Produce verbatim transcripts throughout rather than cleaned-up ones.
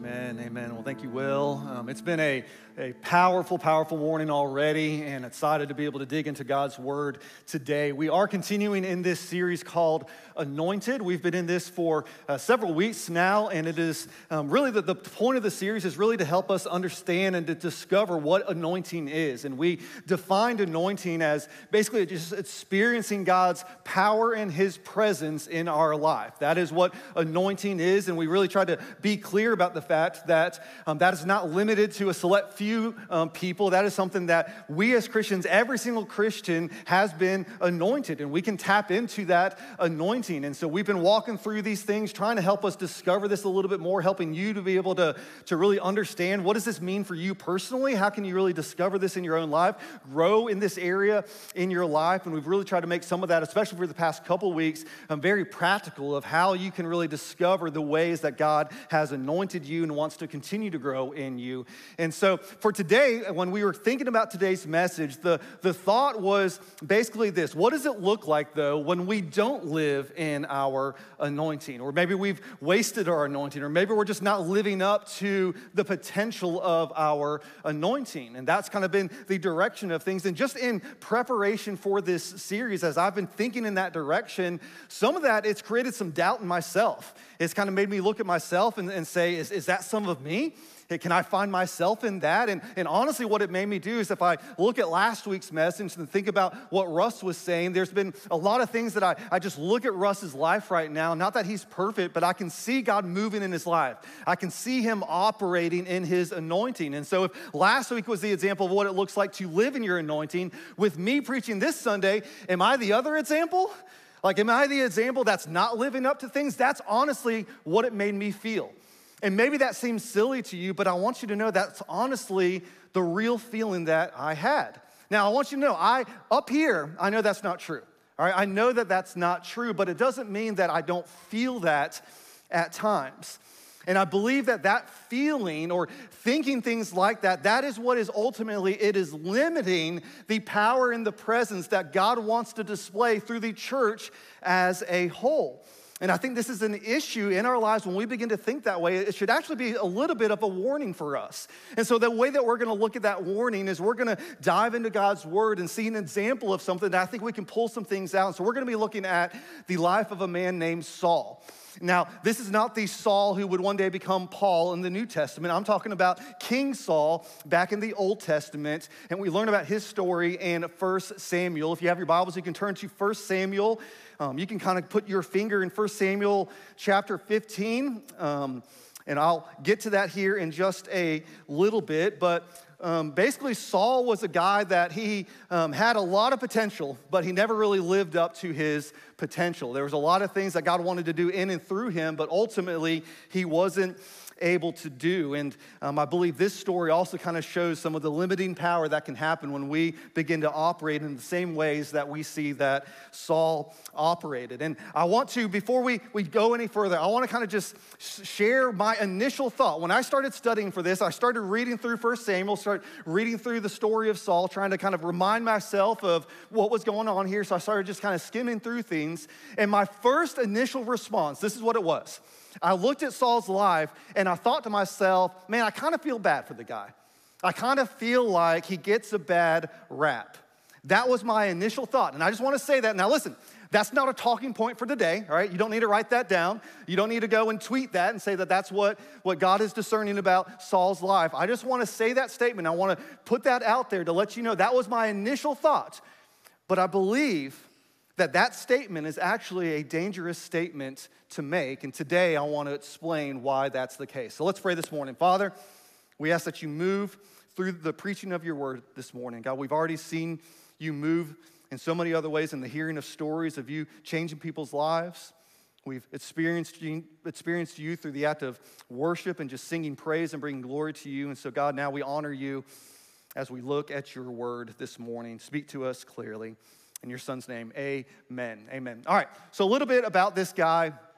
Amen, amen. Well, thank you, Will. Um, it's been a, a powerful, powerful morning already, and excited to be able to dig into God's Word today. We are continuing in this series called Anointed. We've been in this for uh, several weeks now, and it is um, really the, the point of the series is really to help us understand and to discover what anointing is. And we defined anointing as basically just experiencing God's power and His presence in our life. That is what anointing is, and we really tried to be clear about the fact that um, that is not limited to a select few um, people. That is something that we as Christians, every single Christian has been anointed, and we can tap into that anointing. And so we've been walking through these things, trying to help us discover this a little bit more, helping you to be able to, to really understand what does this mean for you personally? How can you really discover this in your own life, grow in this area in your life? And we've really tried to make some of that, especially for the past couple weeks, um, very practical of how you can really discover the ways that God has anointed you and wants to continue to grow in you. And so for today, when we were thinking about today's message, the, the thought was basically this: what does it look like, though, when we don't live in our anointing? Or maybe we've wasted our anointing, or maybe we're just not living up to the potential of our anointing. And that's kind of been the direction of things. And just in preparation for this series, as I've been thinking in that direction, some of that, it's created some doubt in myself. It's kind of made me look at myself and, and say, is, is that some of me? Can I find myself in that? And, and honestly, what it made me do is if I look at last week's message and think about what Russ was saying, there's been a lot of things that I, I just look at Russ's life right now. Not that he's perfect, but I can see God moving in his life. I can see him operating in his anointing. And so if last week was the example of what it looks like to live in your anointing, with me preaching this Sunday, am I the other example? Like, am I the example that's not living up to things? That's honestly what it made me feel. And maybe that seems silly to you, but I want you to know that's honestly the real feeling that I had. Now, I want you to know, I up here, I know that's not true. All right, I know that that's not true, but it doesn't mean that I don't feel that at times. And I believe that that feeling or thinking things like that, that is what is ultimately, it is limiting the power and the presence that God wants to display through the church as a whole. And I think this is an issue in our lives when we begin to think that way. It should actually be a little bit of a warning for us. And so the way that we're going to look at that warning is we're going to dive into God's word and see an example of something that I think we can pull some things out. So we're going to be looking at the life of a man named Saul. Now, this is not the Saul who would one day become Paul in the New Testament. I'm talking about King Saul back in the Old Testament, and we learn about his story in First Samuel. If you have your Bibles, you can turn to First Samuel. Um, you can kind of put your finger in First Samuel chapter fifteen, um, and I'll get to that here in just a little bit, but Um, basically, Saul was a guy that he um, had a lot of potential, but he never really lived up to his potential. There was a lot of things that God wanted to do in and through him, but ultimately, he wasn't able to do. And um, I believe this story also kind of shows some of the limiting power that can happen when we begin to operate in the same ways that we see that Saul operated. And I want to, before we, we go any further, I want to kind of just share my initial thought. When I started studying for this, I started reading through First Samuel, started reading through the story of Saul, trying to kind of remind myself of what was going on here. So I started just kind of skimming through things. And my first initial response, this is what it was. I looked at Saul's life and I thought to myself, man, I kind of feel bad for the guy. I kind of feel like he gets a bad rap. That was my initial thought. And I just want to say that. Now listen, that's not a talking point for today, all right? You don't need to write that down. You don't need to go and tweet that and say that that's what, what God is discerning about Saul's life. I just want to say that statement. I want to put that out there to let you know that was my initial thought. But I believe that that statement is actually a dangerous statement to make. And today I want to explain why that's the case. So let's pray this morning. Father, we ask that you move through the preaching of your word this morning. God, we've already seen you move in so many other ways in the hearing of stories of you changing people's lives. We've experienced you, experienced you through the act of worship and just singing praise and bringing glory to you. And so God, now we honor you as we look at your word this morning. Speak to us clearly. In your son's name, amen, amen. All right, so a little bit about this guy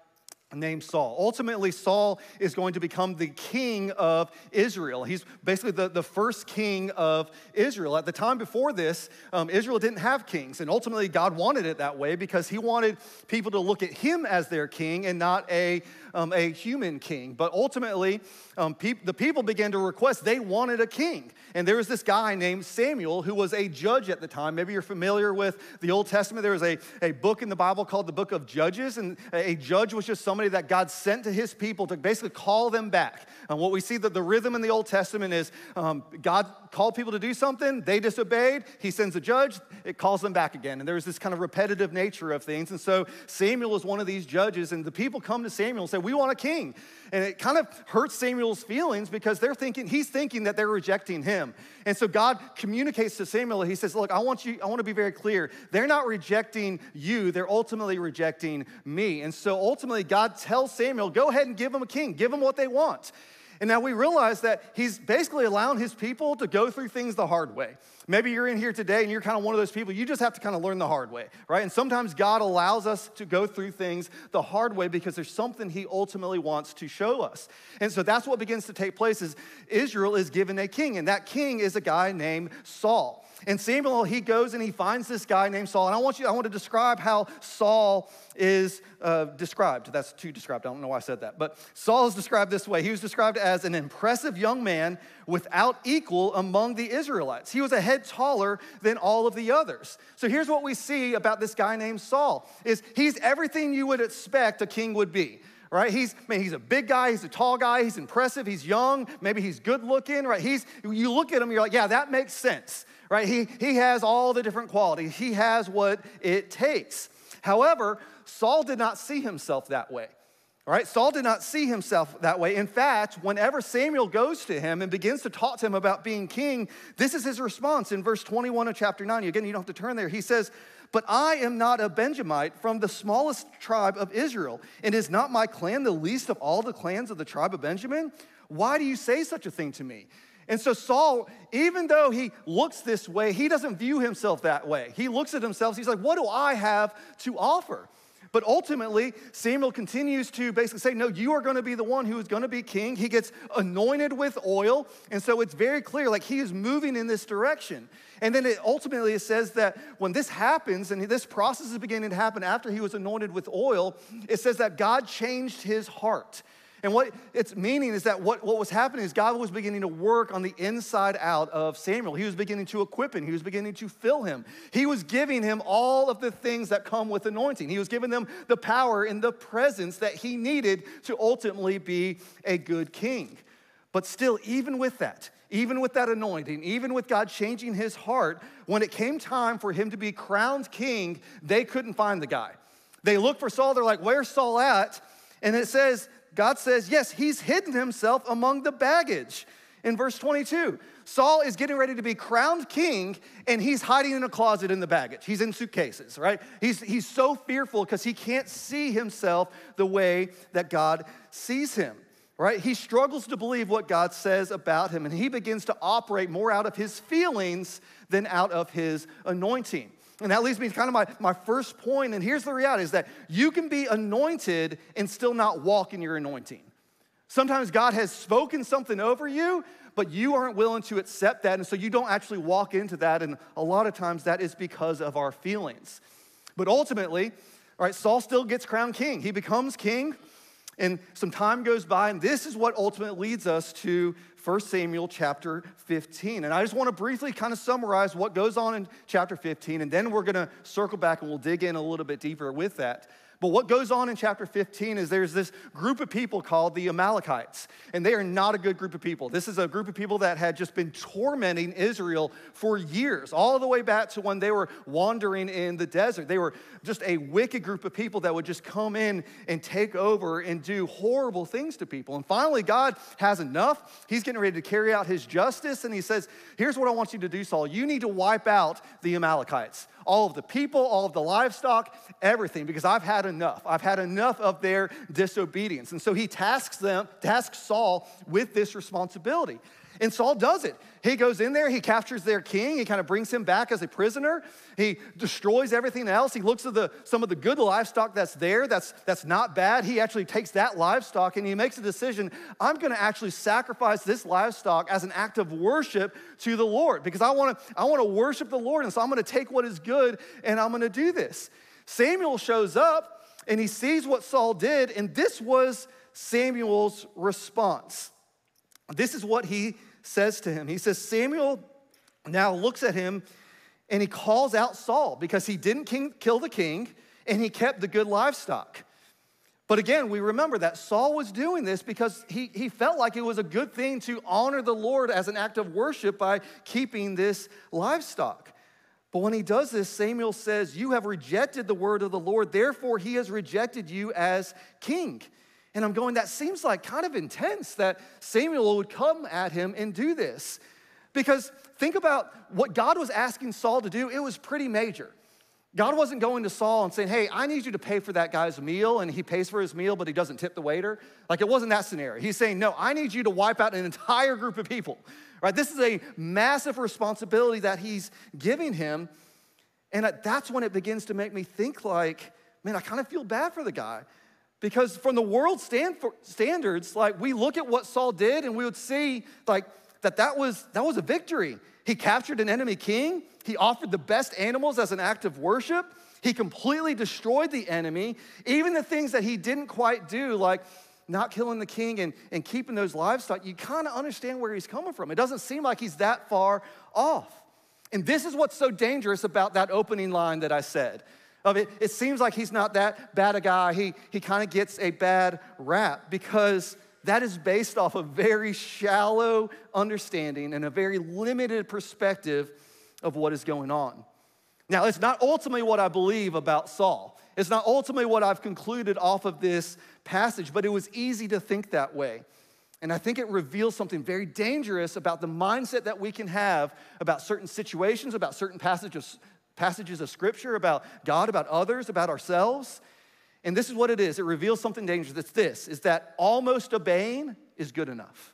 named Saul. Ultimately, Saul is going to become the king of Israel. He's basically the, the first king of Israel. At the time before this, um, Israel didn't have kings, and ultimately God wanted it that way because he wanted people to look at him as their king and not a, um, a human king. But ultimately, um, pe- the people began to request, they wanted a king. And there was this guy named Samuel who was a judge at the time. Maybe you're familiar with the Old Testament. There was a, a book in the Bible called the Book of Judges, and a, a judge was just somebody that God sent to his people to basically call them back. And what we see that the rhythm in the Old Testament is um, God called people to do something, they disobeyed, he sends a judge, it calls them back again. And there's this kind of repetitive nature of things. And so Samuel is one of these judges, and the people come to Samuel and say, we want a king. And it kind of hurts Samuel's feelings because they're thinking, he's thinking that they're rejecting him. And so God communicates to Samuel, he says, look, I want you, I want to be very clear. They're not rejecting you, they're ultimately rejecting me. And so ultimately God tells Samuel, go ahead and give them a king, give them what they want. And now we realize that he's basically allowing his people to go through things the hard way. Maybe you're in here today and you're kind of one of those people, you just have to kind of learn the hard way, right? And sometimes God allows us to go through things the hard way because there's something he ultimately wants to show us. And so that's what begins to take place is Israel is given a king, and that king is a guy named Saul. And Samuel, he goes and he finds this guy named Saul. And I want you, I want to describe how Saul is uh, described. That's too described. I don't know why I said that. But Saul is described this way. He was described as an impressive young man without equal among the Israelites. He was a head taller than all of the others. So here's what we see about this guy named Saul, is he's everything you would expect a king would be. Right? He's, man, he's a big guy, he's a tall guy, he's impressive, he's young, maybe he's good looking, right? He's, you look at him, you're like, yeah, that makes sense, right? He, he has all the different qualities. He has what it takes. However, Saul did not see himself that way. All right, Saul did not see himself that way. In fact, whenever Samuel goes to him and begins to talk to him about being king, this is his response in verse twenty-one of chapter nine. Again, you don't have to turn there. He says, but I am not a Benjamite from the smallest tribe of Israel, and is not my clan the least of all the clans of the tribe of Benjamin? Why do you say such a thing to me? And so Saul, even though he looks this way, he doesn't view himself that way. He looks at himself, he's like, what do I have to offer? But ultimately, Samuel continues to basically say, no, you are going to be the one who is going to be king. He gets anointed with oil. And so it's very clear, like he is moving in this direction. And then it ultimately it says that when this happens, and this process is beginning to happen after he was anointed with oil, it says that God changed his heart. And what it's meaning is that what, what was happening is God was beginning to work on the inside out of Samuel. He was beginning to equip him. He was beginning to fill him. He was giving him all of the things that come with anointing. He was giving them the power and the presence that he needed to ultimately be a good king. But still, even with that, even with that anointing, even with God changing his heart, when it came time for him to be crowned king, they couldn't find the guy. They looked for Saul. They're like, where's Saul at? And it says, God says, yes, he's hidden himself among the baggage. In verse twenty-two, Saul is getting ready to be crowned king, and he's hiding in a closet in the baggage. He's in suitcases, right? He's, he's so fearful because he can't see himself the way that God sees him, right? He struggles to believe what God says about him, and he begins to operate more out of his feelings than out of his anointing. And that leads me to kind of my, my first point, and here's the reality, is that you can be anointed and still not walk in your anointing. Sometimes God has spoken something over you, but you aren't willing to accept that, and so you don't actually walk into that, and a lot of times that is because of our feelings. But ultimately, all right, Saul still gets crowned king. He becomes king, and some time goes by, and this is what ultimately leads us to First Samuel chapter fifteen. And I just want to briefly kind of summarize what goes on in chapter fifteen, and then we're going to circle back and we'll dig in a little bit deeper with that. But what goes on in chapter fifteen is there's this group of people called the Amalekites, and they are not a good group of people. This is a group of people that had just been tormenting Israel for years, all the way back to when they were wandering in the desert. They were just a wicked group of people that would just come in and take over and do horrible things to people. And finally, God has enough. He's getting ready to carry out his justice, and he says, here's what I want you to do, Saul. You need to wipe out the Amalekites. All of the people, all of the livestock, everything, because I've had enough. I've had enough of their disobedience. And so he tasks them, tasks Saul with this responsibility. And Saul does it. He goes in there, he captures their king, he kind of brings him back as a prisoner. He destroys everything else. He looks at the, some of the good livestock that's there, that's, that's not bad. He actually takes that livestock and he makes a decision, I'm gonna actually sacrifice this livestock as an act of worship to the Lord because I wanna, I wanna worship the Lord, and so I'm gonna take what is good and I'm gonna do this. Samuel shows up and he sees what Saul did, and this was Samuel's response. This is what he says to him. He says, Samuel now looks at him and he calls out Saul because he didn't king, kill the king and he kept the good livestock. But again, we remember that Saul was doing this because he, he felt like it was a good thing to honor the Lord as an act of worship by keeping this livestock. But when he does this, Samuel says, you have rejected the word of the Lord, therefore he has rejected you as king. And I'm going, that seems like kind of intense that Samuel would come at him and do this. Because think about what God was asking Saul to do. It was pretty major. God wasn't going to Saul and saying, hey, I need you to pay for that guy's meal, and he pays for his meal, but he doesn't tip the waiter. Like, it wasn't that scenario. He's saying, no, I need you to wipe out an entire group of people. Right? This is a massive responsibility that he's giving him. And that's when it begins to make me think like, man, I kind of feel bad for the guy. Because from the world stand for standards, like we look at what Saul did and we would see like that that was, that was a victory. He captured an enemy king. He offered the best animals as an act of worship. He completely destroyed the enemy. Even the things that he didn't quite do, like not killing the king and, and keeping those livestock, you kind of understand where he's coming from. It doesn't seem like he's that far off. And this is what's so dangerous about that opening line that I said. Of it, it seems like he's not that bad a guy. He, he kind of gets a bad rap because that is based off a very shallow understanding and a very limited perspective of what is going on. Now, it's not ultimately what I believe about Saul. It's not ultimately what I've concluded off of this passage, but it was easy to think that way. And I think it reveals something very dangerous about the mindset that we can have about certain situations, about certain passages passages of Scripture, about God, about others, about ourselves. And this is what it is. It reveals something dangerous. It's this, is that almost obeying is good enough.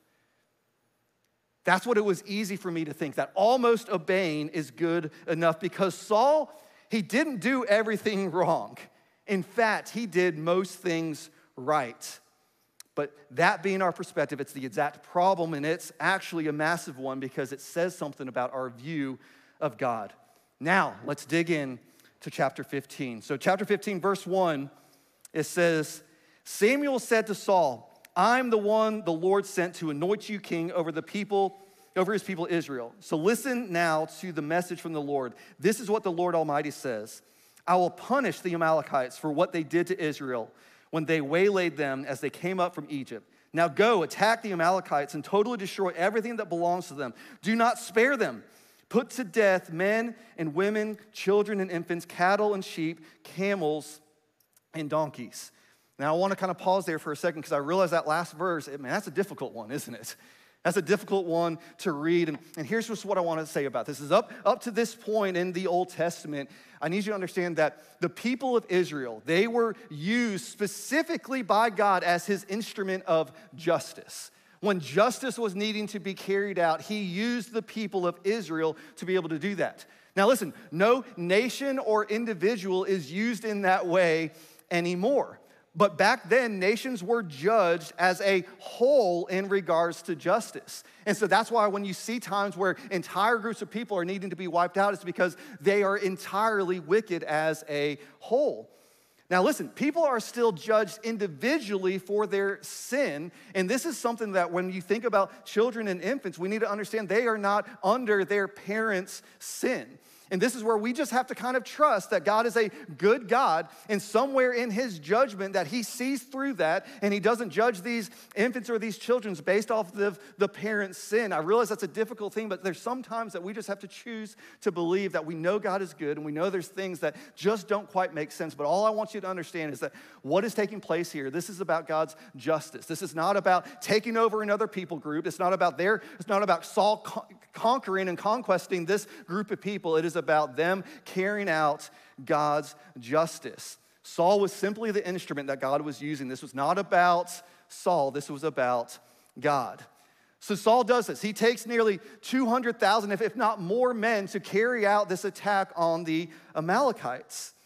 That's what it was easy for me to think, that almost obeying is good enough because Saul, he didn't do everything wrong. In fact, he did most things right. But that being our perspective, it's the exact problem, and it's actually a massive one because it says something about our view of God. Now, let's dig in to chapter fifteen. So chapter fifteen, verse one, it says, Samuel said to Saul, I'm the one the Lord sent to anoint you king over the people, over his people Israel. So listen now to the message from the Lord. This is what the Lord Almighty says. I will punish the Amalekites for what they did to Israel when they waylaid them as they came up from Egypt. Now go, attack the Amalekites and totally destroy everything that belongs to them. Do not spare them. Put to death men and women, children and infants, cattle and sheep, camels and donkeys. Now I want to kind of pause there for a second because I realize that last verse, man, that's a difficult one, isn't it? That's a difficult one to read. And, and here's just what I want to say about this. Is up, up to this point in the Old Testament, I need you to understand that the people of Israel, they were used specifically by God as his instrument of justice. When justice was needing to be carried out, he used the people of Israel to be able to do that. Now listen, no nation or individual is used in that way anymore. But back then, nations were judged as a whole in regards to justice. And so that's why when you see times where entire groups of people are needing to be wiped out, it's because they are entirely wicked as a whole. Now listen, people are still judged individually for their sin, and this is something that when you think about children and infants, we need to understand they are not under their parents' sin. And this is where we just have to kind of trust that God is a good God, and somewhere in his judgment that he sees through that, and he doesn't judge these infants or these children based off the, the parents' sin. I realize that's a difficult thing, but there's sometimes that we just have to choose to believe that we know God is good, and we know there's things that just don't quite make sense. But all I want you to understand is that what is taking place here, this is about God's justice. This is not about taking over another people group. It's not about their, it's not about Saul con- conquering and conquesting this group of people. It is about them carrying out God's justice. Saul was simply the instrument that God was using. This was not about Saul. This was about God. So Saul does this. He takes nearly two hundred thousand, if, if not more men, to carry out this attack on the Amalekites.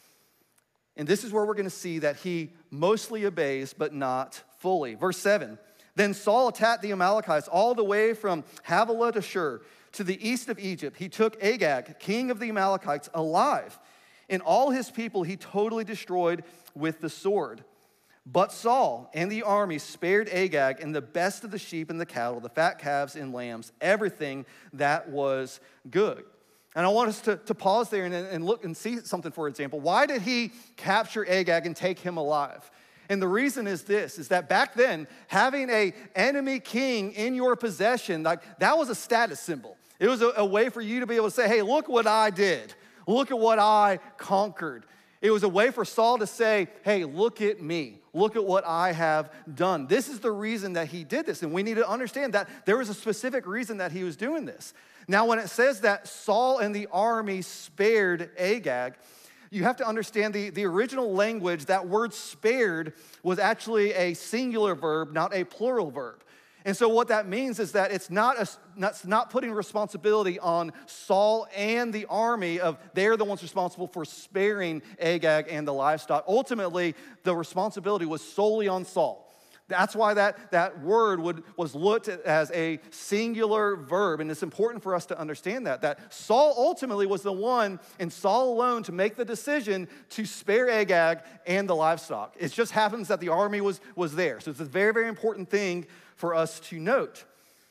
And this is where we're going to see that he mostly obeys, but not fully. Verse seven, then Saul attacked the Amalekites all the way from Havilah to Shur, to the east of Egypt. He took Agag, king of the Amalekites, alive, and all his people he totally destroyed with the sword. But Saul and the army spared Agag and the best of the sheep and the cattle, the fat calves and lambs, everything that was good. And I want us to, to pause there and, and look and see something, for example. Why did he capture Agag and take him alive? And the reason is this, is that back then, having an enemy king in your possession, like that was a status symbol. It was a, a way for you to be able to say, hey, look what I did. Look at what I conquered. It was a way for Saul to say, hey, look at me. Look at what I have done. This is the reason that he did this. And we need to understand that there was a specific reason that he was doing this. Now, when it says that Saul and the army spared Agag, you have to understand the, the original language, that word spared was actually a singular verb, not a plural verb. And so what that means is that it's not, a, not, not putting responsibility on Saul and the army of they're the ones responsible for sparing Agag and the livestock. Ultimately, the responsibility was solely on Saul. That's why that, that word would, was looked at as a singular verb, and it's important for us to understand that, that Saul ultimately was the one, and Saul alone, to make the decision to spare Agag and the livestock. It just happens that the army was, was there. So it's a very, very important thing for us to note.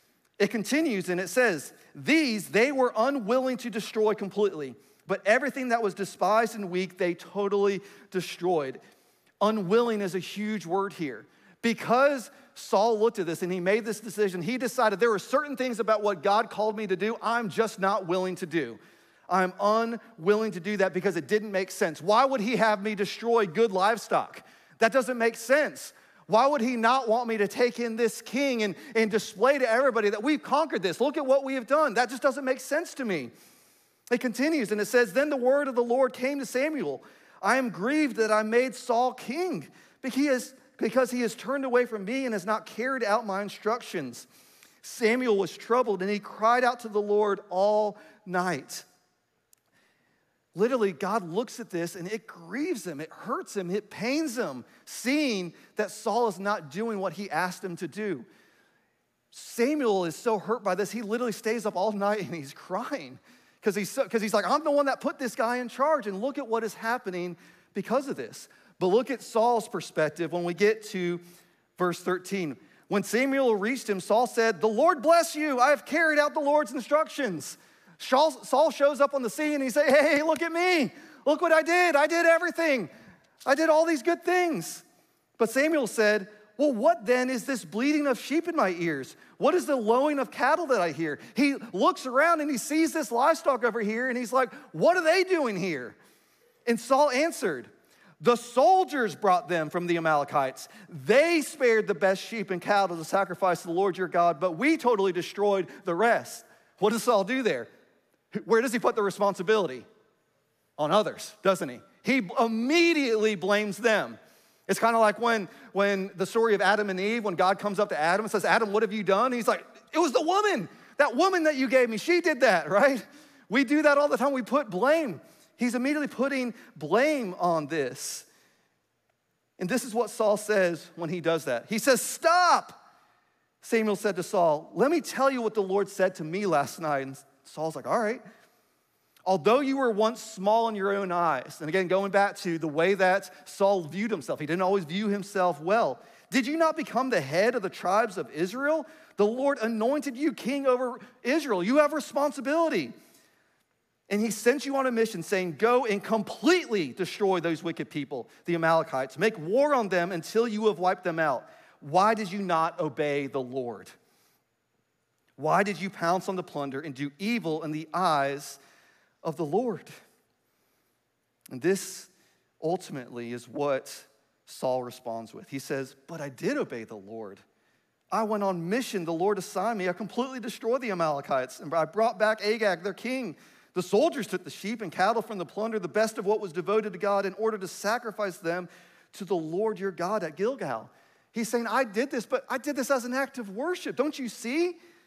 It continues and it says, these they were unwilling to destroy completely, but everything that was despised and weak they totally destroyed. Unwilling is a huge word here. Because Saul looked at this and he made this decision, he decided there were certain things about what God called me to do I'm just not willing to do. I'm unwilling to do that because it didn't make sense. Why would he have me destroy good livestock? That doesn't make sense. Why would he not want me to take in this king and, and display to everybody that we've conquered this? Look at what we have done. That just doesn't make sense to me. It continues and it says, then the word of the Lord came to Samuel. I am grieved that I made Saul king because he has, because he has turned away from me and has not carried out my instructions. Samuel was troubled and he cried out to the Lord all night. Literally, God looks at this and it grieves him, it hurts him, it pains him, seeing that Saul is not doing what he asked him to do. Samuel is so hurt by this, he literally stays up all night and he's crying because he's, so, he's like, I'm the one that put this guy in charge, and look at what is happening because of this. But look at Saul's perspective when we get to verse thirteen. When Samuel reached him, Saul said, the Lord bless you, I have carried out the Lord's instructions. Saul shows up on the scene and he says, hey, look at me. Look what I did. I did everything. I did all these good things. But Samuel said, well, what then is this bleating of sheep in my ears? What is the lowing of cattle that I hear? He looks around and he sees this livestock over here and he's like, what are they doing here? And Saul answered, the soldiers brought them from the Amalekites. They spared the best sheep and cattle to sacrifice to the Lord your God, but we totally destroyed the rest. What does Saul do there? Where does he put the responsibility? On others, doesn't he? He immediately blames them. It's kind of like when, when the story of Adam and Eve, when God comes up to Adam and says, Adam, what have you done? He's like, it was the woman. That woman that you gave me, she did that, right? We do that all the time. We put blame. He's immediately putting blame on this. And this is what Saul says when he does that. He says, stop. Samuel said to Saul, let me tell you what the Lord said to me last night. And Saul's like, all right. Although you were once small in your own eyes, and again, going back to the way that Saul viewed himself, he didn't always view himself well. Did you not become the head of the tribes of Israel? The Lord anointed you king over Israel. You have responsibility. And he sent you on a mission saying, go and completely destroy those wicked people, the Amalekites. Make war on them until you have wiped them out. Why did you not obey the Lord? Why did you pounce on the plunder and do evil in the eyes of the Lord? And this ultimately is what Saul responds with. He says, but I did obey the Lord. I went on mission the Lord assigned me. I completely destroyed the Amalekites, and I brought back Agag, their king. The soldiers took the sheep and cattle from the plunder, the best of what was devoted to God, in order to sacrifice them to the Lord your God at Gilgal. He's saying, I did this, but I did this as an act of worship. Don't you see?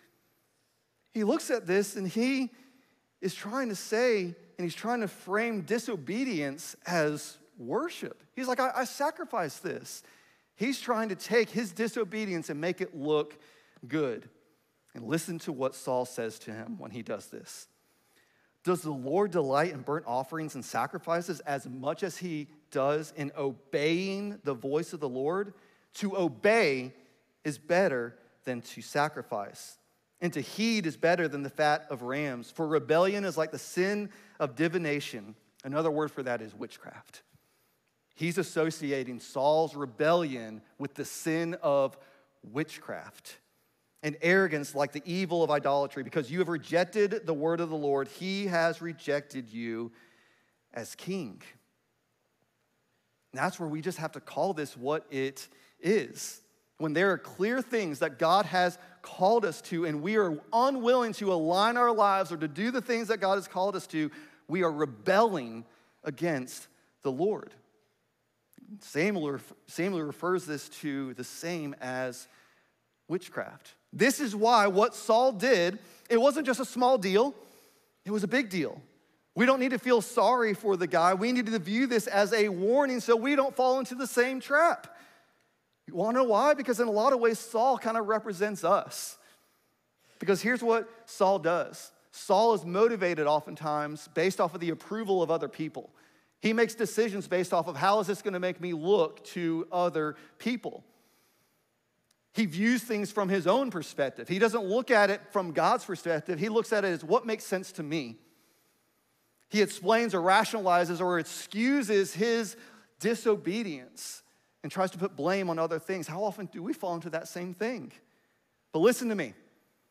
He looks at this and he is trying to say, and he's trying to frame disobedience as worship. He's like, I, I sacrificed this. He's trying to take his disobedience and make it look good. And listen to what Saul says to him when he does this. Does the Lord delight in burnt offerings and sacrifices as much as he does in obeying the voice of the Lord? To obey is better than to sacrifice, and to heed is better than the fat of rams. For rebellion is like the sin of divination. Another word for that is witchcraft. He's associating Saul's rebellion with the sin of witchcraft. And arrogance like the evil of idolatry. Because you have rejected the word of the Lord, he has rejected you as king. And that's where we just have to call this what it is. When there are clear things that God has called us to and we are unwilling to align our lives or to do the things that God has called us to, we are rebelling against the Lord. Samuel, Samuel refers this to the same as witchcraft. This is why what Saul did, it wasn't just a small deal, it was a big deal. We don't need to feel sorry for the guy. We need to view this as a warning so we don't fall into the same trap. You want to know why? Because in a lot of ways, Saul kind of represents us. Because here's what Saul does. Saul is motivated oftentimes based off of the approval of other people. He makes decisions based off of how is this going to make me look to other people. He views things from his own perspective. He doesn't look at it from God's perspective. He looks at it as what makes sense to me. He explains or rationalizes or excuses his disobedience and tries to put blame on other things. How often do we fall into that same thing? But listen to me.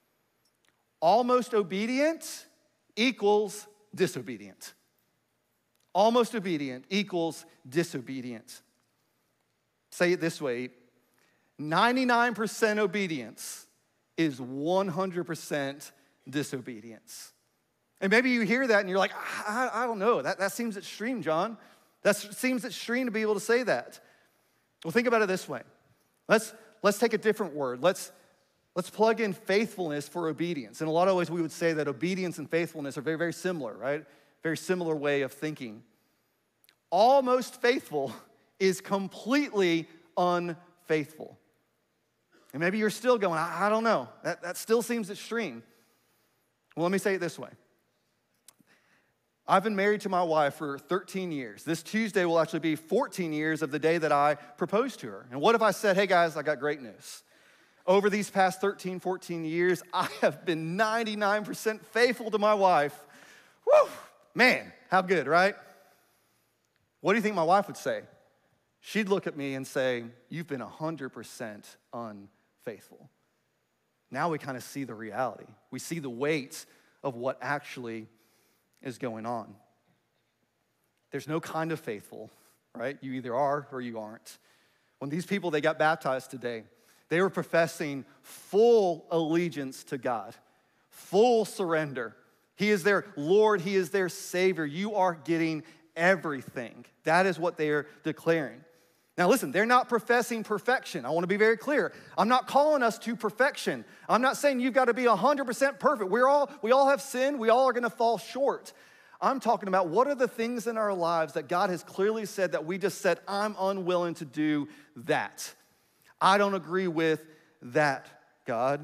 Almost obedient equals disobedient. Almost obedient equals disobedient. Say it this way. ninety-nine percent obedience is one hundred percent disobedience. And maybe you hear that and you're like, I, I don't know. That, that seems extreme, John. That seems extreme to be able to say that. Well, think about it this way. Let's, let's take a different word. Let's, let's plug in faithfulness for obedience. In a lot of ways, we would say that obedience and faithfulness are very, very similar, right? Very similar way of thinking. Almost faithful is completely unfaithful. And maybe you're still going, I, I don't know. That, that still seems extreme. Well, let me say it this way. I've been married to my wife for thirteen years. This Tuesday will actually be fourteen years of the day that I proposed to her. And what if I said, hey guys, I got great news. Over these past thirteen, fourteen years, I have been ninety-nine percent faithful to my wife. Woo, man, how good, right? What do you think my wife would say? She'd look at me and say, you've been one hundred percent unfaithful. Now we kind of see the reality. We see the weight of what actually is going on. There's no kind of faithful, right? You either are or you aren't. When these people, they got baptized today, they were professing full allegiance to God, full surrender. He is their Lord. He is their Savior. You are getting everything. That is what they are declaring. Now listen, they're not professing perfection. I want to be very clear. I'm not calling us to perfection. I'm not saying you've got to be one hundred percent perfect. We're all, we all have sin. We all are going to fall short. I'm talking about what are the things in our lives that God has clearly said that we just said, I'm unwilling to do that. I don't agree with that, God.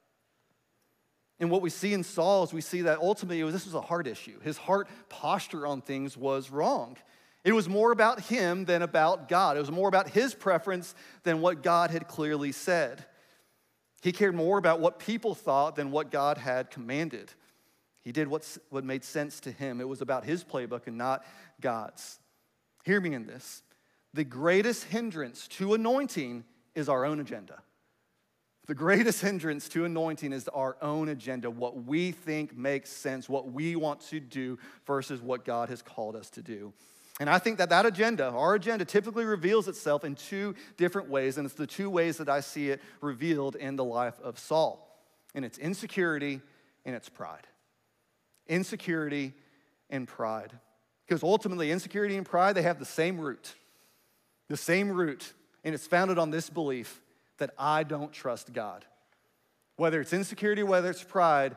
And what we see in Saul is we see that ultimately this was a heart issue. His heart posture on things was wrong. It was more about him than about God. It was more about his preference than what God had clearly said. He cared more about what people thought than what God had commanded. He did what's, what made sense to him. It was about his playbook and not God's. Hear me in this. The greatest hindrance to anointing is our own agenda. The greatest hindrance to anointing is our own agenda, what we think makes sense, what we want to do versus what God has called us to do. And I think that that agenda, our agenda, typically reveals itself in two different ways, and it's the two ways that I see it revealed in the life of Saul. And it's insecurity and it's pride. Insecurity and pride. Because ultimately, insecurity and pride, they have the same root. The same root, and it's founded on this belief that I don't trust God. Whether it's insecurity, whether it's pride,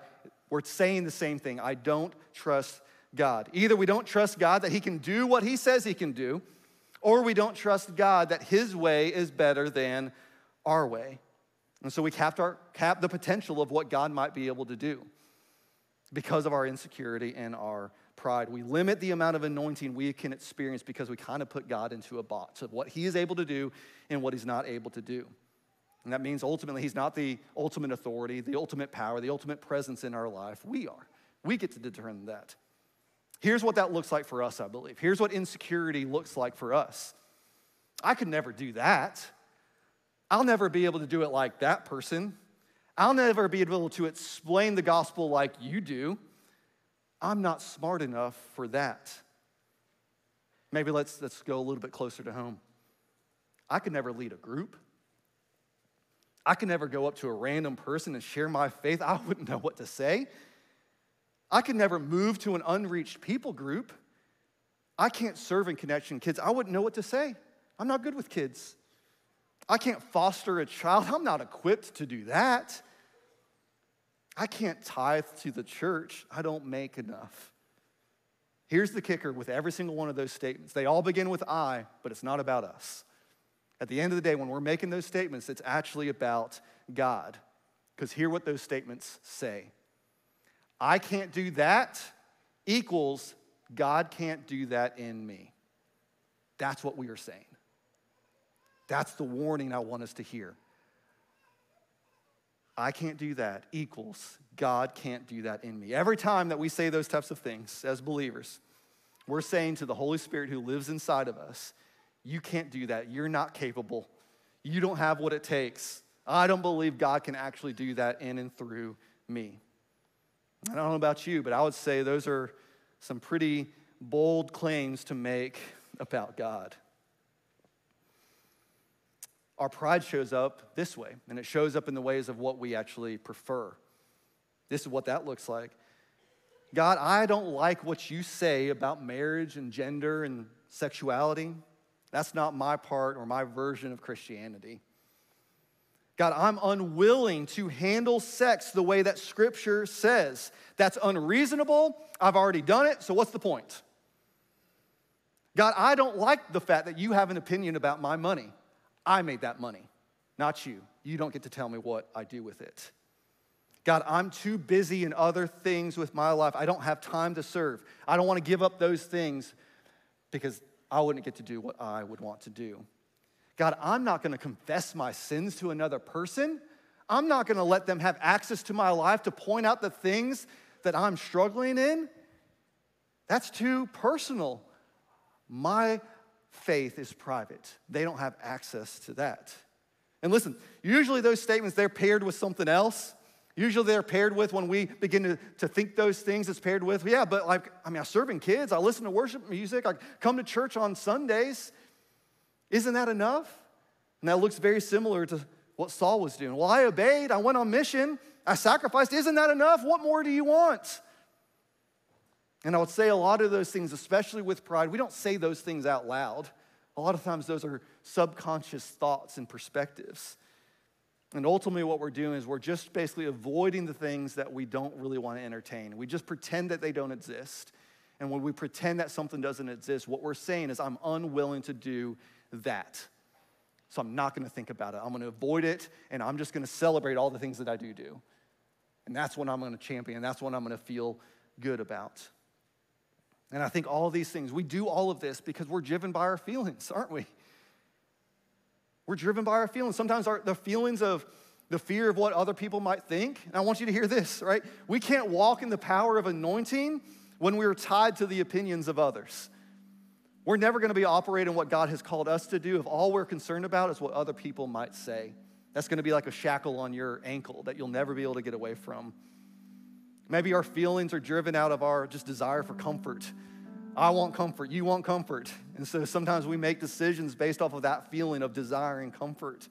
We're saying the same thing. I don't trust God. Either we don't trust God that he can do what he says he can do, or we don't trust God that his way is better than our way. And so we cap, our, cap the potential of what God might be able to do because of our insecurity and our pride. We limit the amount of anointing we can experience because we kind of put God into a box of what he is able to do and what he's not able to do. And that means ultimately he's not the ultimate authority, the ultimate power, the ultimate presence in our life. We are. We get to determine that. Here's what that looks like for us, I believe. Here's what insecurity looks like for us. I could never do that. I'll never be able to do it like that person. I'll never be able to explain the gospel like you do. I'm not smart enough for that. Maybe let's, let's go a little bit closer to home. I could never lead a group. I could never go up to a random person and share my faith. I wouldn't know what to say. I could never move to an unreached people group. I can't serve in Connection Kids. I wouldn't know what to say. I'm not good with kids. I can't foster a child. I'm not equipped to do that. I can't tithe to the church. I don't make enough. Here's the kicker with every single one of those statements. They all begin with I, but it's not about us. At the end of the day, when we're making those statements, it's actually about God. Because hear what those statements say. I can't do that equals God can't do that in me. That's what we are saying. That's the warning I want us to hear. I can't do that equals God can't do that in me. Every time that we say those types of things as believers, we're saying to the Holy Spirit who lives inside of us, you can't do that. You're not capable. You don't have what it takes. I don't believe God can actually do that in and through me. I don't know about you, but I would say those are some pretty bold claims to make about God. Our pride shows up this way, and it shows up in the ways of what we actually prefer. This is what that looks like. God, I don't like what you say about marriage and gender and sexuality. That's not my part or my version of Christianity. God, I'm unwilling to handle sex the way that Scripture says. That's unreasonable. I've already done it, so what's the point? God, I don't like the fact that you have an opinion about my money. I made that money, not you. You don't get to tell me what I do with it. God, I'm too busy in other things with my life. I don't have time to serve. I don't want to give up those things because I wouldn't get to do what I would want to do. God, I'm not going to confess my sins to another person. I'm not going to let them have access to my life to point out the things that I'm struggling in. That's too personal. My faith is private. They don't have access to that. And listen, usually those statements, they're paired with something else. Usually they're paired with, when we begin to, to think those things, it's paired with, yeah, but like, I mean, I serve in kids. I listen to worship music. I come to church on Sundays. Isn't that enough? And that looks very similar to what Saul was doing. Well, I obeyed. I went on mission. I sacrificed. Isn't that enough? What more do you want? And I would say a lot of those things, especially with pride, we don't say those things out loud. A lot of times those are subconscious thoughts and perspectives. And ultimately what we're doing is we're just basically avoiding the things that we don't really want to entertain. We just pretend that they don't exist. And when we pretend that something doesn't exist, what we're saying is I'm unwilling to do that. So I'm not going to think about it. I'm going to avoid it, and I'm just going to celebrate all the things that I do do. And that's what I'm going to champion. That's what I'm going to feel good about. And I think all of these things, we do all of this because we're driven by our feelings, aren't we? We're driven by our feelings. Sometimes our, the feelings of the fear of what other people might think. And I want you to hear this, right? We can't walk in the power of anointing when we're tied to the opinions of others. We're never going to be operating what God has called us to do if all we're concerned about is what other people might say. That's going to be like a shackle on your ankle that you'll never be able to get away from. Maybe our feelings are driven out of our just desire for comfort. I want comfort, you want comfort. And so sometimes we make decisions based off of that feeling of desiring comfort.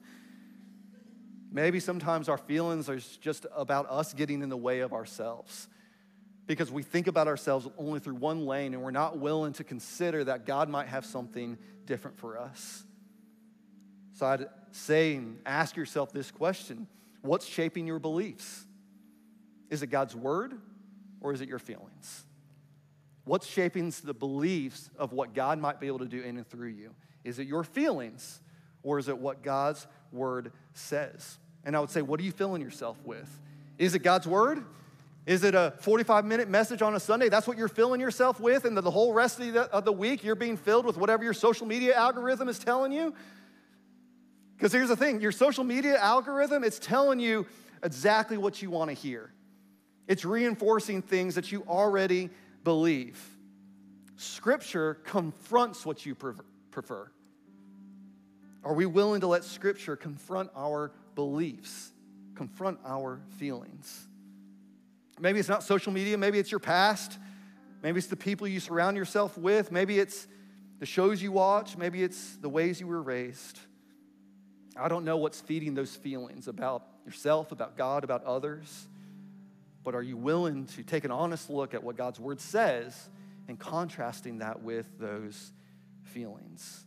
Maybe sometimes our feelings are just about us getting in the way of ourselves because we think about ourselves only through one lane and we're not willing to consider that God might have something different for us. So I'd say, ask yourself this question: what's shaping your beliefs? Is it God's word or is it your feelings? What's shaping the beliefs of what God might be able to do in and through you? Is it your feelings or is it what God's word says? And I would say, what are you filling yourself with? Is it God's word? Is it a forty-five minute message on a Sunday? That's what you're filling yourself with, and then the whole rest of the, of the week you're being filled with whatever your social media algorithm is telling you? Because here's the thing, your social media algorithm, it's telling you exactly what you want to hear. It's reinforcing things that you already believe. Scripture confronts what you prefer. Are we willing to let Scripture confront our beliefs, confront our feelings? Maybe it's not social media, maybe it's your past, maybe it's the people you surround yourself with, maybe it's the shows you watch, maybe it's the ways you were raised. I don't know what's feeding those feelings about yourself, about God, about others, but are you willing to take an honest look at what God's word says and contrasting that with those feelings?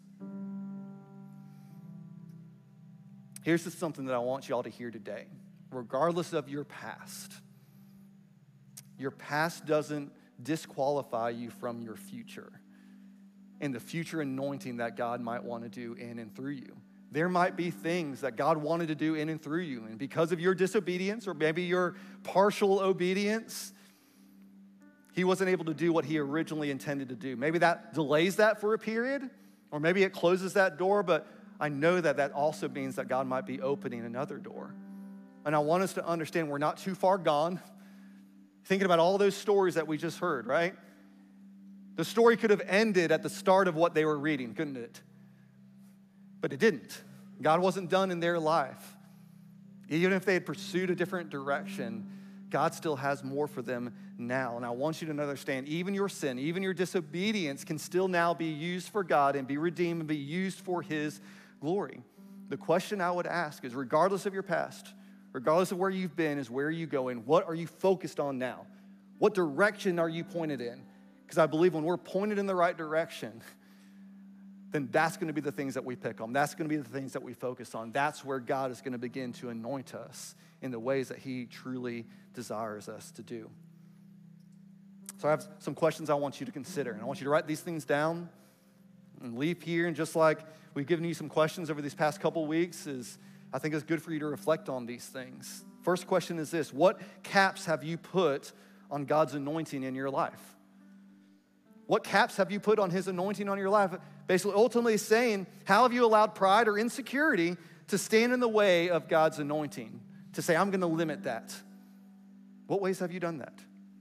Here's just something that I want you all to hear today. Regardless of your past, your past doesn't disqualify you from your future and the future anointing that God might want to do in and through you. There might be things that God wanted to do in and through you, and because of your disobedience or maybe your partial obedience, he wasn't able to do what he originally intended to do. Maybe that delays that for a period, or maybe it closes that door, but I know that that also means that God might be opening another door. And I want us to understand we're not too far gone. Thinking about all those stories that we just heard, right? The story could have ended at the start of what they were reading, couldn't it? But it didn't. God wasn't done in their life. Even if they had pursued a different direction, God still has more for them now. And I want you to understand, even your sin, even your disobedience can still now be used for God and be redeemed and be used for his glory. The question I would ask is, regardless of your past, regardless of where you've been, is where are you going? What are you focused on now? What direction are you pointed in? Because I believe when we're pointed in the right direction, then that's going to be the things that we pick on. That's going to be the things that we focus on. That's where God is going to begin to anoint us in the ways that he truly desires us to do. So I have some questions I want you to consider. And I want you to write these things down and leave here. And just like we've given you some questions over these past couple weeks, is I think it's good for you to reflect on these things. First question is this: what caps have you put on God's anointing in your life? What caps have you put on his anointing on your life? Basically, ultimately saying, how have you allowed pride or insecurity to stand in the way of God's anointing? To say, I'm going to limit that. What ways have you done that?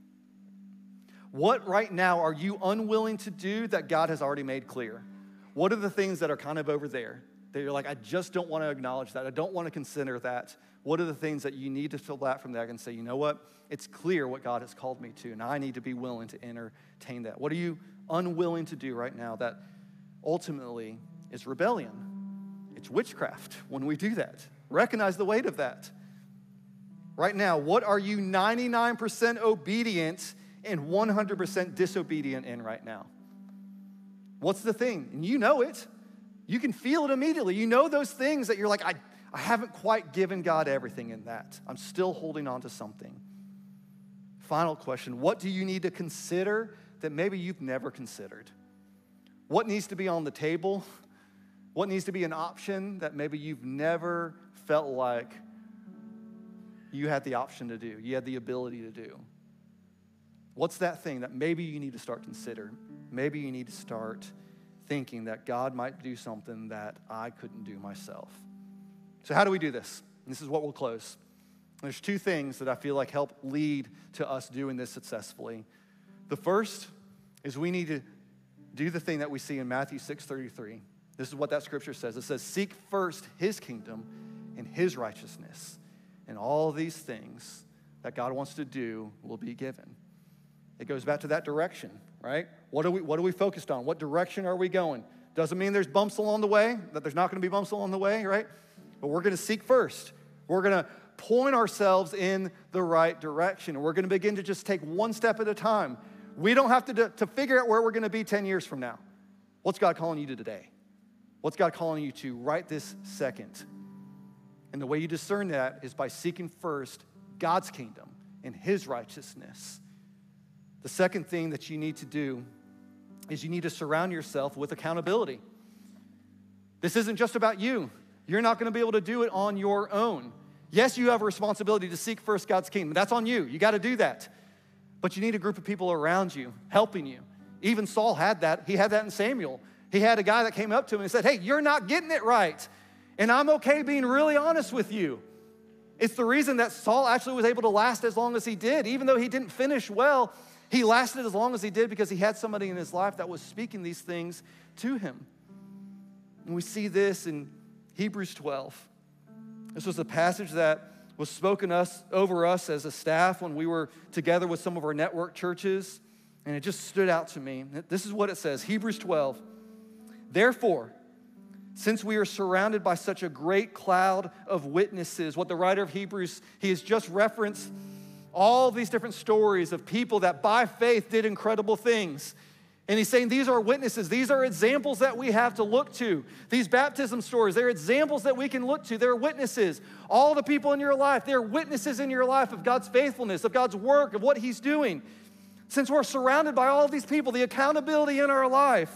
What right now are you unwilling to do that God has already made clear? What are the things that are kind of over there that you're like, I just don't want to acknowledge that. I don't want to consider that. What are the things that you need to fill that from that and say, you know what? It's clear what God has called me to, and I need to be willing to entertain that. What are you unwilling to do right now that ultimately is rebellion? It's witchcraft when we do that. Recognize the weight of that. Right now, what are you ninety-nine percent obedient and one hundred percent disobedient in right now? What's the thing? And you know it. You can feel it immediately. You know those things that you're like, I, I haven't quite given God everything in that. I'm still holding on to something. Final question: what do you need to consider that maybe you've never considered? What needs to be on the table? What needs to be an option that maybe you've never felt like you had the option to do, you had the ability to do? What's that thing that maybe you need to start considering? Maybe you need to start thinking that God might do something that I couldn't do myself. So how do we do this? And this is what we'll close. There's two things that I feel like help lead to us doing this successfully. The first is we need to do the thing that we see in Matthew six thirty-three. This is what that scripture says. It says, seek first his kingdom and his righteousness, and all these things that God wants to do will be given. It goes back to that direction, right? What are we, what are we focused on? What direction are we going? Doesn't mean there's bumps along the way, that there's not going to be bumps along the way, right? But we're going to seek first. We're going to point ourselves in the right direction. And we're going to begin to just take one step at a time. We don't have to, do, to figure out where we're going to be ten years from now. What's God calling you to today? What's God calling you to right this second? And the way you discern that is by seeking first God's kingdom in his righteousness. The second thing that you need to do is you need to surround yourself with accountability. This isn't just about you. You're not going to be able to do it on your own. Yes, you have a responsibility to seek first God's kingdom. That's on you. You got to do that. But you need a group of people around you helping you. Even Saul had that. He had that in Samuel. He had a guy that came up to him and said, hey, you're not getting it right. And I'm okay being really honest with you. It's the reason that Saul actually was able to last as long as he did. Even though he didn't finish well, he lasted as long as he did because he had somebody in his life that was speaking these things to him. And we see this in Hebrews twelve. This was a passage that was spoken us over us as a staff when we were together with some of our network churches, and it just stood out to me. This is what it says, Hebrews twelve. Therefore, since we are surrounded by such a great cloud of witnesses, what the writer of Hebrews, he has just referenced all these different stories of people that by faith did incredible things. And he's saying these are witnesses. These are examples that we have to look to. These baptism stories, they're examples that we can look to. They're witnesses. All the people in your life, they're witnesses in your life of God's faithfulness, of God's work, of what he's doing. Since we're surrounded by all these people, the accountability in our life,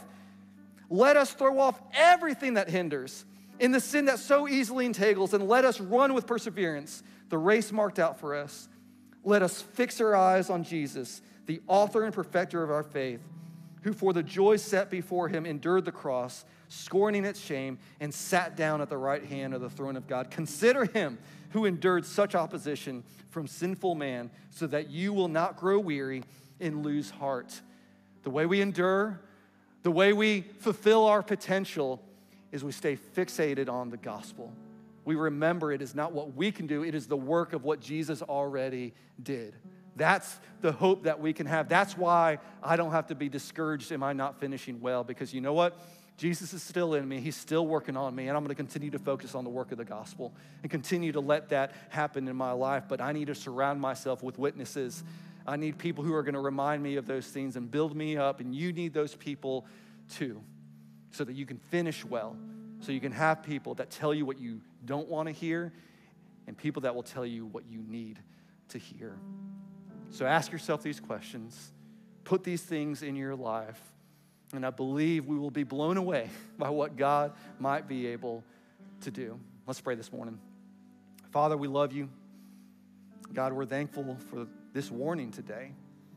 let us throw off everything that hinders in the sin that so easily entangles, and let us run with perseverance the race marked out for us. Let us fix our eyes on Jesus, the author and perfecter of our faith, who for the joy set before him endured the cross, scorning its shame, and sat down at the right hand of the throne of God. Consider him who endured such opposition from sinful man, so that you will not grow weary and lose heart. The way we endure, the way we fulfill our potential, is we stay fixated on the gospel. We remember it is not what we can do, it is the work of what Jesus already did. That's the hope that we can have. That's why I don't have to be discouraged, am I not finishing well? Because you know what? Jesus is still in me. He's still working on me, and I'm going to continue to focus on the work of the gospel and continue to let that happen in my life. But I need to surround myself with witnesses. I need people who are going to remind me of those things and build me up, and you need those people too, so that you can finish well, so you can have people that tell you what you don't want to hear and people that will tell you what you need to hear. So ask yourself these questions. Put these things in your life. And I believe we will be blown away by what God might be able to do. Let's pray this morning. Father, we love you. God, we're thankful for this warning today.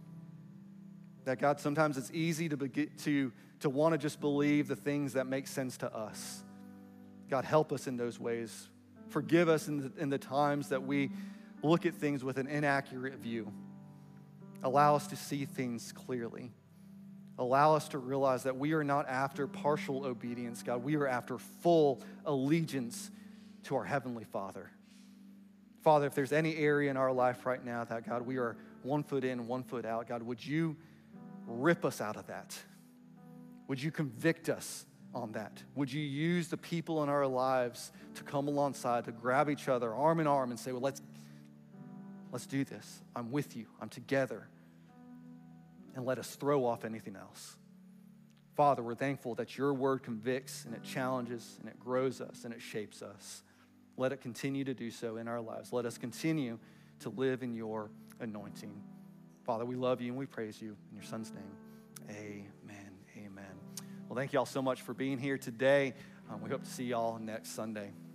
That God, sometimes it's easy to begin, to, to want to just believe the things that make sense to us. God, help us in those ways. Forgive us in the, in the times that we look at things with an inaccurate view. Allow us to see things clearly. Allow us to realize that we are not after partial obedience, God. We are after full allegiance to our Heavenly Father. Father, if there's any area in our life right now that, God, we are one foot in, one foot out, God, would you rip us out of that? Would you convict us on that? Would you use the people in our lives to come alongside, to grab each other arm in arm and say, well, let's Let's do this. I'm with you. I'm together. And let us throw off anything else. Father, we're thankful that your word convicts and it challenges and it grows us and it shapes us. Let it continue to do so in our lives. Let us continue to live in your anointing. Father, we love you and we praise you. In your son's name, amen, amen. Well, thank you all so much for being here today. Um, we hope to see you all next Sunday.